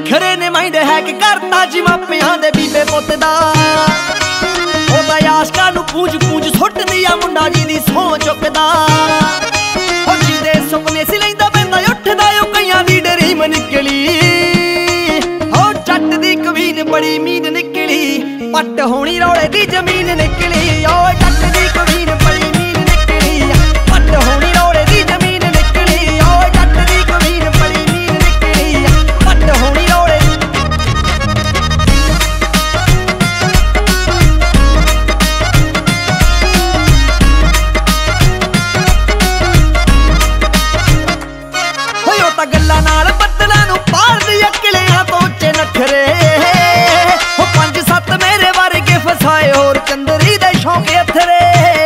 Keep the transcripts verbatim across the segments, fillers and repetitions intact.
ਨਖਰੇ ਨੇ mind hack ਕਰਤਾ ਜੀ ਮਾਪਿਆਂ ਦੇ ਬੀਬੇ ਪੁੱਤ ਦਾ। ਉਹਦਾ ਆਸ਼ਕਾਂ ਨੂੰ ਪੂੰਝ ਪੂੰਝ ਸੁੱਟਦੀ ਆ ਮੁੰਡਾ ਜੀ ਦੀ ਸਹੁੰ ਚੁੱਕਦਾ। ਉਹ ਜਿਹਦੇ ਸੁਪਨੇ ਸੀ ਲੈਂਦਾ ਪੈਂਦਾ ਉੱਠਦਾ ਉਹ ਕਈਆਂ ਦੀ ਡਰੀਮ ਨਿਕਲੀ। ਉਹ ਜੱਟ ਦੀ ਕਵੀਨ ਬੜੀ ਮੀਨ ਨਿਕਲੀ ਪੱਟ ਹੋਣੀ ਰੌਲੇ ਦੀ ਜ਼ਮੀਨ ਨਿਕਲੀ। ਉਹ ਜੱਟ ਦੀ ਕਵੀਨ ਬੜੀ ਮੀਨ ਨਿਕਲੀ ਪੱਟ ਹੋਣੀ ਰੌਲੇ ਦੀ ਜ਼ਮੀਨ ਨਿਕਲੀ। ਉਹ ਜੱਟ ਦੀ ਕਵੀਨ ਬੜੀ ਮੀਨ ਨਿਕਲੀ ਪੱਟ ਹੋਣੀ ਰੌਲੇ ਹੋਇਓ ਤਾਂ ਗੱਲਾਂ ਨਾਲ ਬੱਦਲਾਂ ਨੂੰ ਪਾਲਦੀ ਅਕਲਿਆਂ ਤੋਂ ਉੱਚੇ ਨਖਰੇ। ਉਹ ਪੰਜ ਸੱਤ ਮੇਰੇ ਵਰਗੇ ਫਸਾਏ ਹੋਰ ਚੰਦਰੀ ਦੇ ਸ਼ੌਂਕ ਅਥਰੇ।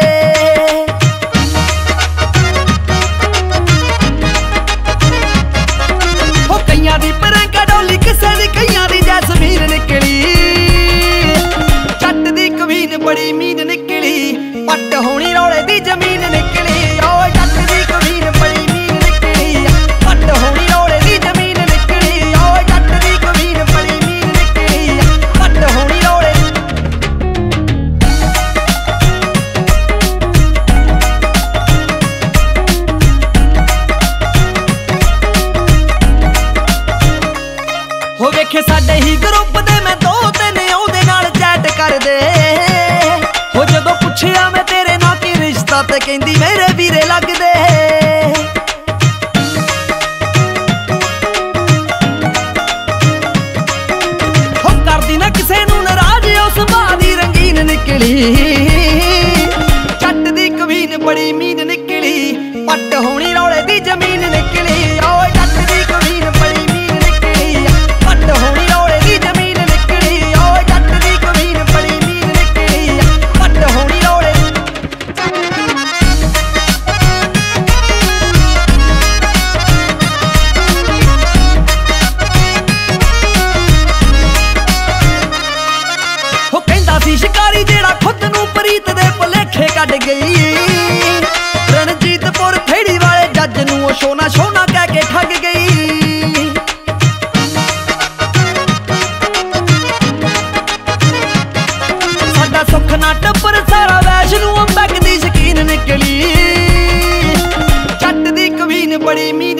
ਉਹ ਕਈਆਂ ਦੀ ਪਰੰਗਾ ਡੋਲੀ ਕਿਸੇ ਦੀ ਕਈਆਂ ਦੀ ਜੈਸਮੀਨ ਨਿਕਲੀ। ਜੱਟ ਦੀ ਕਵੀਨ ਬੜੀ ਮੀਨ ਨਿਕਲੀ ਪੱਟ ਹੋਣੀ ਰੌਲੇ ਦੀ ਜ਼ਮੀਨ ਨਿਕਲੀ। ਓ ਜੱਟ ਦੀ ਕਵੀਨ ਬੜੀ ਮੀਨ ਨਿਕਲੀ ਪੱਟ ਹੋਣੀ ਰੌਲੇ ਦੀ ਜ਼ਮੀਨ ਨਿਕਲੀ। ਓ ਜੱਟ ਦੀ ਕਵੀਨ ਬੜੀ ਮੀਨ ਨਿਕਲੀ ਪੱਟ ਹੋਣੀ ਰੌਲੇ। ਹੋ ਵੇਖੇ ਸਾਡੇ ਹੀ ਗਰੁੱਪ ਦੇ ਮੈਂ ਦੋ ਤਿੰਨ ਉਹਦੇ ਨਾਲ ਚੈਟ ਕਰਦੇ। ਹੋ ਜਦੋਂ ਪੁੱਛਿਆ ਮੈਂ ਤੇਰੇ ਨਾਲ ਕੀ ਰਿਸ਼ਤਾ ਤੇ ਕਹਿੰਦੀ ਮੇਰੇ ਵੀਰੇ ਲੱਗਦੇ। ਹੋ ਕਰਦੀ ਨਾ ਕਿਸੇ ਨੂੰ ਨਾਰਾਜ਼ ਉਸ ਸੁਭਾਅ ਦੀ ਰੰਗੀਨ ਨਿਕਲੀ। ਜੱਟ ਦੀ ਕਵੀਨ ਬੜੀ ਮੀਨ ਨਿਕਲੀ ਪੱਟ ਹੋਣੀ ਰੌਲੇ ਦੀ ਜ਼ਮੀਨ ਨਿਕਲੀ। ਓ ਜੱਟ ਦੀ ਕਵੀਨ ਬੜੀ ਮੀਨ ਨਿਕਲੀ ਪੱਟ ਹੋਣੀ ਰੌਲੇ ਦੀ ਜ਼ਮੀਨ ਨਿਕਲੀ। ਓ ਜੱਟ ਦੀ ਕਵੀਨ ਬੜੀ ਮੀਨ ਨਿਕਲੀ ਪੱਟ ਹੋਣੀ ਰੌਲੇ। ਉਹ ਕਹਿੰਦਾ ਸੀ ਸ਼ਿਕਾਰੀ ਜਿਹੜਾ ਖੁਦ ਨੂੰ ਪ੍ਰੀਤ ਦੇ ਭੁਲੇਖੇ ਕੱਢ ਗਈ। ਰਣਜੀਤਪੁਰ ਖੇੜੀ ਵਾਲੇ ਜੱਜ ਨੂੰ ਉਹ ਸੋਨਾ ਸੋਨਾ ਕਹਿ ਕੇ ਠੱਗ ਗਈ। ਸਾਡਾ ਸੁੱਖ ਨਾ ਟੱਬਰ ਸਾਰਾ ਵੈਸ਼ ਨੂੰ ਅੰਬਕ ਦੀ ਸ਼ਕੀਨ ਨਿਕਲੀ। ਜੱਟ ਦੀ ਕਵੀਨ ਬੜੀ ਮੀ